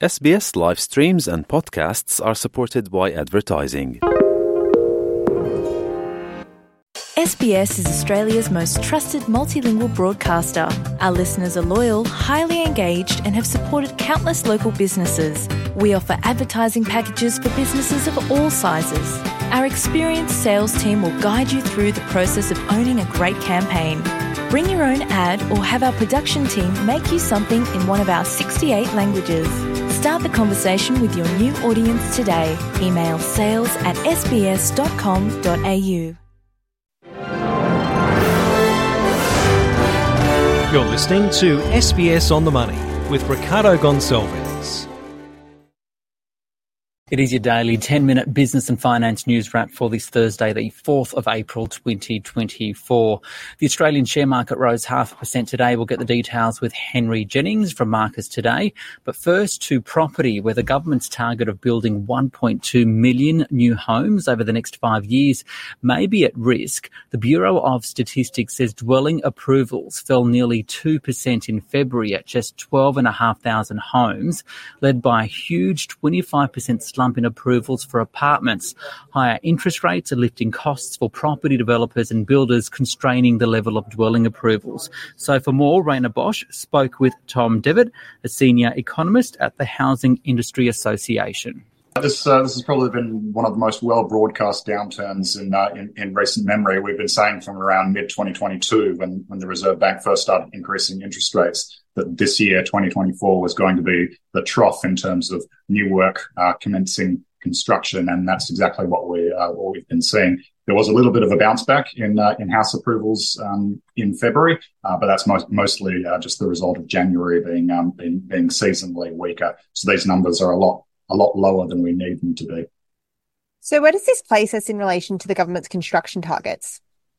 SBS live streams and podcasts are supported by advertising. SBS is Australia's most trusted multilingual broadcaster. Our listeners are loyal, highly engaged and have supported countless local businesses. We offer advertising packages for businesses of all sizes. Our experienced sales team will guide you through the process of owning a great campaign. Bring your own ad or have our production team make you something in one of our 68 languages. Start the conversation with your new audience today. Email sales@sbs.com.au. You're listening to SBS On The Money with Ricardo Gonçalves. It is your daily 10-minute business and finance news wrap for this Thursday, the 4th of April 2024. The Australian share market rose 0.5% today. We'll get the details with Henry Jennings from Marcus Today. But first to property, where the government's target of building 1.2 million new homes over the next 5 years may be at risk. The Bureau of Statistics says dwelling approvals fell nearly 2% in February at just 12,500 homes, led by a huge 25% slump in approvals for apartments. Higher interest rates are lifting costs for property developers and builders, constraining the level of dwelling approvals. So for more, Raina Bosch spoke with Tom Devitt, a senior economist at the Housing Industry Association. This has probably been one of the most well-broadcast downturns in recent memory. We've been saying from around mid-2022, when the Reserve Bank first started increasing interest rates, that this year, 2024, was going to be the trough in terms of new work commencing construction, and that's exactly what we've been seeing. There was a little bit of a bounce back in house approvals in February, but that's mostly just the result of January being seasonally weaker. So these numbers are a lot lower than we need them to be. So where does this place us in relation to the government's construction targets?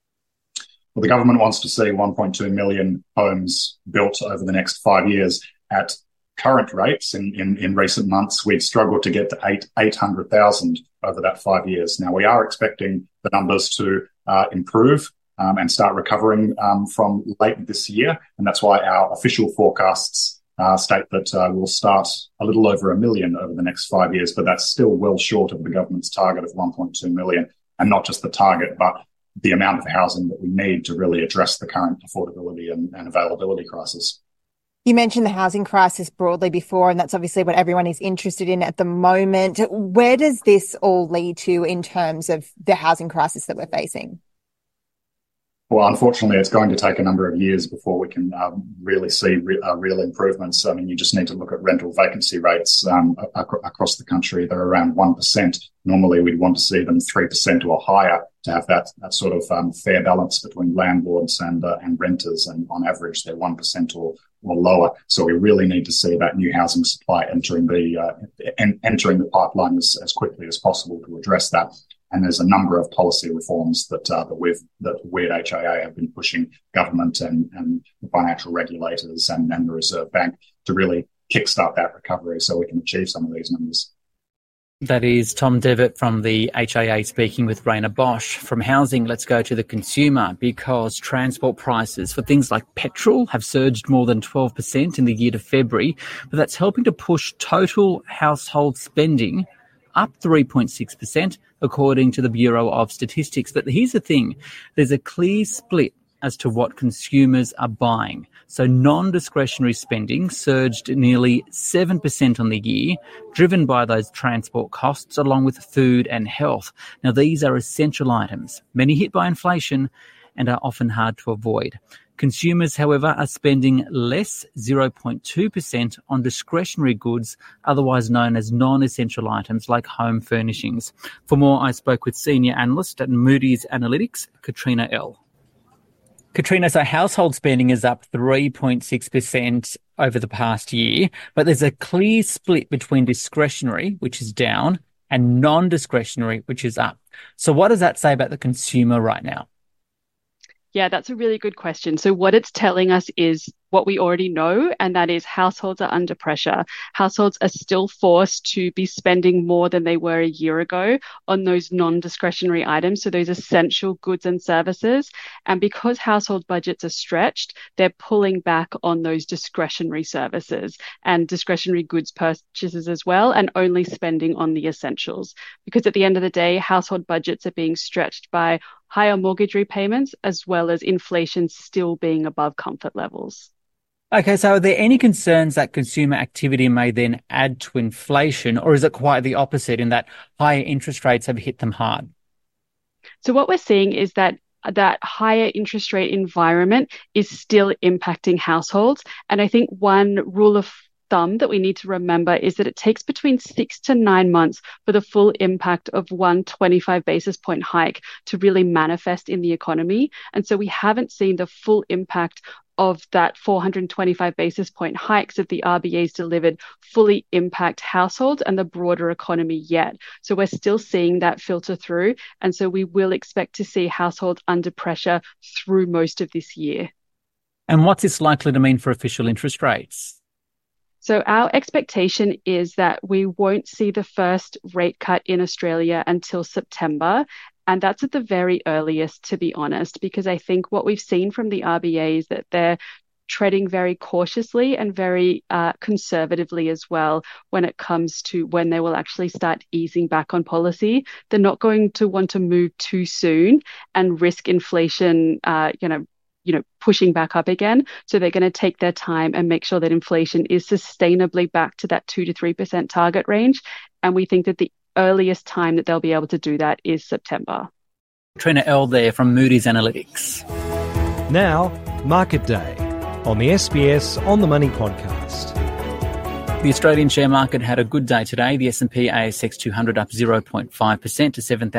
Well, the government wants to see 1.2 million homes built over the next 5 years. At current rates, in recent months, we've struggled to get to 800,000 over that 5 years. Now, we are expecting the numbers to improve and start recovering from late this year, and that's why our official forecasts state that we'll start a little over 1 million over the next 5 years, but that's still well short of the government's target of 1.2 million, and not just the target, but the amount of housing that we need to really address the current affordability and availability crisis. You mentioned the housing crisis broadly before, and that's obviously what everyone is interested in at the moment. Where does this all lead to in terms of the housing crisis that we're facing? Well, unfortunately, it's going to take a number of years before we can really see real improvements. I mean, you just need to look at rental vacancy rates across the country. They're around 1%. Normally, we'd want to see them 3% or higher to have that sort of fair balance between landlords and renters. And on average, they're 1% or lower. So we really need to see that new housing supply entering the pipeline as quickly as possible to address that. And there's a number of policy reforms that we at HIA have been pushing government and the financial regulators and the Reserve Bank to really kickstart that recovery so we can achieve some of these numbers. That is Tom Devitt from the HIA speaking with Raina Bosch. From housing, let's go to the consumer, because transport prices for things like petrol have surged more than 12% in the year to February, but that's helping to push total household spending up 3.6%, according to the Bureau of Statistics. But here's the thing, there's a clear split as to what consumers are buying. So non-discretionary spending surged nearly 7% on the year, driven by those transport costs along with food and health. Now, these are essential items, many hit by inflation and are often hard to avoid. Consumers, however, are spending less, 0.2%, on discretionary goods, otherwise known as non-essential items like home furnishings. For more, I spoke with senior analyst at Moody's Analytics, Katrina L. Katrina, so household spending is up 3.6% over the past year, but there's a clear split between discretionary, which is down, and non-discretionary, which is up. So what does that say about the consumer right now? Yeah, that's a really good question. So what it's telling us is what we already know, and that is households are under pressure. Households are still forced to be spending more than they were a year ago on those non-discretionary items, so those essential goods and services. And because household budgets are stretched, they're pulling back on those discretionary services and discretionary goods purchases as well, and only spending on the essentials. Because at the end of the day, household budgets are being stretched by higher mortgage repayments as well as inflation still being above comfort levels. Okay, so are there any concerns that consumer activity may then add to inflation, or is it quite the opposite in that higher interest rates have hit them hard? So what we're seeing is that higher interest rate environment is still impacting households. And I think one rule of thumb that we need to remember is that it takes between 6 to 9 months for the full impact of one 25 basis point hike to really manifest in the economy. And so we haven't seen the full impact of that 425 basis point hikes that the RBA's delivered fully impact households and the broader economy yet. So we're still seeing that filter through. And so we will expect to see households under pressure through most of this year. And what's this likely to mean for official interest rates? So our expectation is that we won't see the first rate cut in Australia until September. And that's at the very earliest, to be honest, because I think what we've seen from the RBA is that they're treading very cautiously and very conservatively as well when it comes to when they will actually start easing back on policy. They're not going to want to move too soon and risk inflation, pushing back up again. So they're going to take their time and make sure that inflation is sustainably back to that 2 to 3% target range. And we think that the earliest time that they'll be able to do that is September. Trina Ell there from Moody's Analytics. Now, Market Day on the SBS On The Money podcast. The Australian share market had a good day today. The S&P ASX 200 up 0.5% to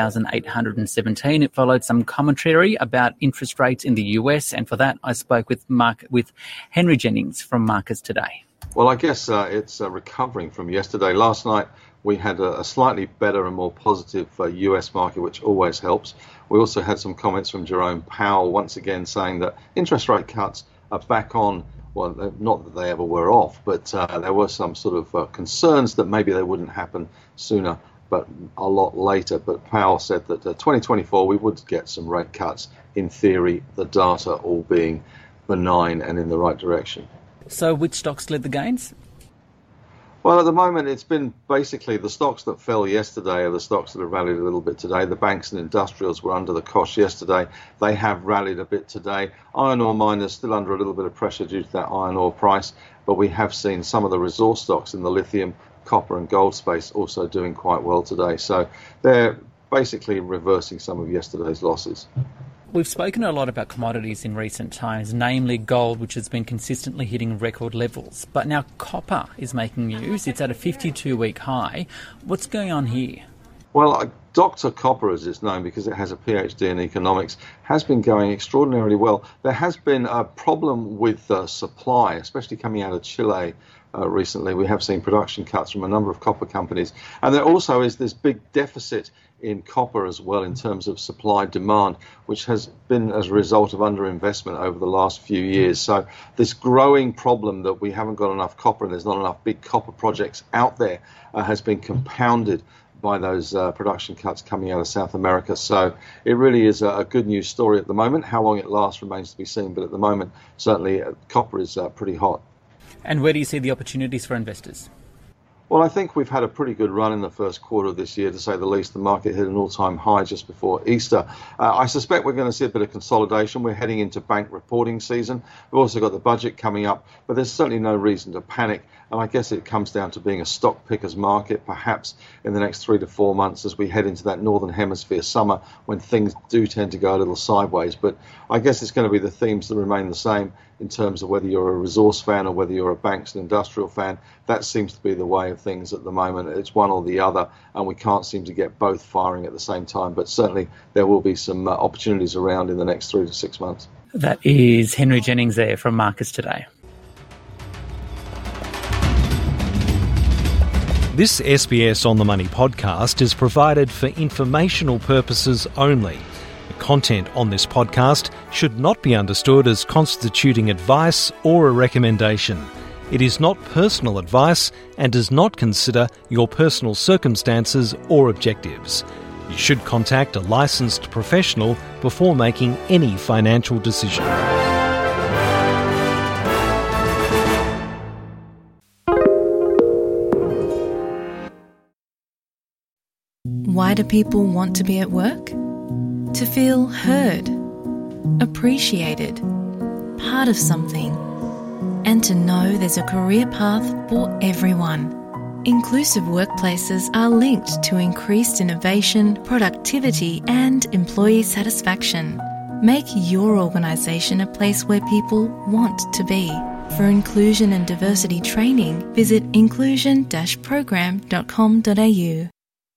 7,817. It followed some commentary about interest rates in the US, and for that I spoke with Henry Jennings from Markets Today. Well, I guess it's recovering from yesterday. Last night we had a slightly better and more positive US market, which always helps. We also had some comments from Jerome Powell once again saying that interest rate cuts are back on. Well, not that they ever were off, but there were some sort of concerns that maybe they wouldn't happen sooner, but a lot later. But Powell said that 2024 we would get some rate cuts, in theory, the data all being benign and in the right direction. So which stocks led the gains? Well, at the moment, it's been basically the stocks that fell yesterday are the stocks that have rallied a little bit today. The banks and industrials were under the cosh yesterday. They have rallied a bit today. Iron ore miners still under a little bit of pressure due to that iron ore price. But we have seen some of the resource stocks in the lithium, copper and gold space also doing quite well today. So they're basically reversing some of yesterday's losses. We've spoken a lot about commodities in recent times, namely gold, which has been consistently hitting record levels. But now copper is making news. It's at a 52-week high. What's going on here? Well, Dr. Copper, as it's known because it has a PhD in economics, has been going extraordinarily well. There has been a problem with supply, especially coming out of Chile recently. We have seen production cuts from a number of copper companies. And there also is this big deficit in copper as well in terms of supply demand, which has been as a result of underinvestment over the last few years. So this growing problem that we haven't got enough copper and there's not enough big copper projects out there has been compounded by those production cuts coming out of South America. So it really is a good news story at the moment. How long it lasts remains to be seen, but at the moment certainly copper is pretty hot. And where do you see the opportunities for investors? Well, I think we've had a pretty good run in the first quarter of this year, to say the least. The market hit an all-time high just before Easter. I suspect we're going to see a bit of consolidation. We're heading into bank reporting season. We've also got the budget coming up, but there's certainly no reason to panic. And I guess it comes down to being a stock picker's market, perhaps in the next 3 to 4 months as we head into that Northern Hemisphere summer when things do tend to go a little sideways. But I guess it's going to be the themes that remain the same in terms of whether you're a resource fan or whether you're a banks and industrial fan. That seems to be the way of things at the moment. It's one or the other, and we can't seem to get both firing at the same time. But certainly there will be some opportunities around in the next 3 to 6 months. That is Henry Jennings there from Markets Today. This SBS On The Money podcast is provided for informational purposes only. Content on this podcast should not be understood as constituting advice or a recommendation. It is not personal advice and does not consider your personal circumstances or objectives. You should contact a licensed professional before making any financial decision. Why do people want to be at work? To feel heard, appreciated, part of something, and to know there's a career path for everyone. Inclusive workplaces are linked to increased innovation, productivity, and employee satisfaction. Make your organisation a place where people want to be. For inclusion and diversity training, visit inclusion-program.com.au.